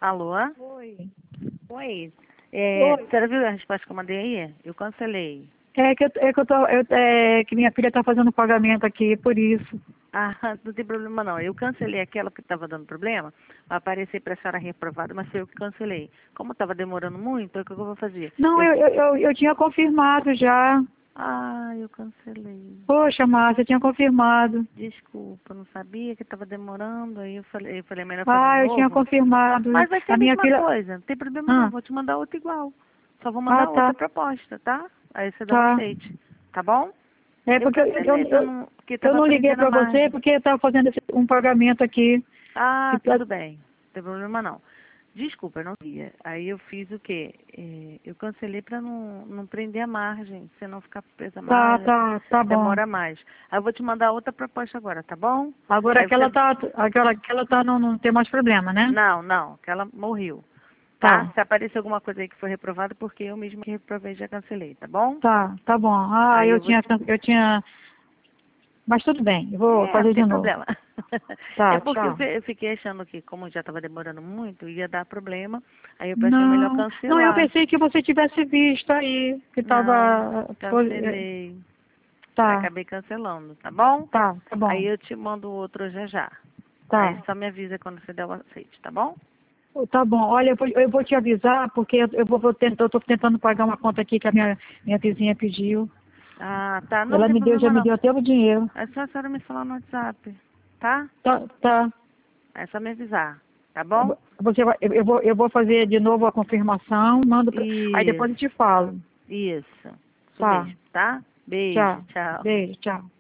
Alô? Oi. Oi. Oi. Você viu a resposta que eu mandei aí? Eu cancelei. Que minha filha tá fazendo pagamento aqui, por isso. Ah, não tem problema não. Eu cancelei aquela que estava dando problema. Vai aparecer para a senhora reprovada, mas foi eu que cancelei. Como estava demorando muito, o que eu vou fazer? Não, eu tinha confirmado já. Eu cancelei. Poxa, Márcia, eu tinha confirmado. Desculpa, não sabia que estava demorando. Aí eu falei melhor fazer de Eu tinha novo. confirmado. Mas vai ser a A minha mesma filha... coisa. Não tem problema não. Ah, Vou te mandar outra igual. Só vou mandar outra tá, proposta, tá? Aí você dá um tá. aceite. Tá bom? É Eu porque cancelei pra não, porque eu tava não liguei prendendo a pra você margem. porque eu tava fazendo um pagamento aqui. Tudo bem. Não tem problema não. Desculpa, eu não queria. Aí eu fiz o quê? Eu cancelei pra não prender a margem. Se não ficar presa a margem, Tá bom. demora mais. Aí eu vou te mandar outra proposta agora, tá bom? Agora Aí você... aquela não tem mais problema, né? Não, que ela morreu. Tá? Tá. Se aparecer alguma coisa aí que foi reprovada, porque eu mesma que reprovei e já cancelei, tá bom? Tá bom. Aí eu vou te... Eu tinha, mas tudo bem, eu vou Não fazer de tem novo. problema. É Tá, porque tchau. eu fiquei achando que, como já estava demorando muito, ia dar problema. Aí eu achei melhor Não, eu cancelar. pensei que você tivesse visto aí, que Não, tava, cancelei. tá, Acabei cancelando, tá bom? tá Aí bom, eu te mando outro já já. Aí tá. só me avisa quando você der o aceite, tá bom? Tá bom, olha, eu vou te avisar, porque eu tô tentando pagar uma conta aqui que a minha vizinha pediu. Tá. Não Ela tem já problema me não. deu até o dinheiro. É só a senhora me falar no WhatsApp, tá? Tá. É só me avisar, tá bom? Eu vou fazer de novo a confirmação, aí depois eu Isso, te falo. isso. Isso Tá, mesmo, tá? Beijo, tchau. tchau. Beijo, tchau.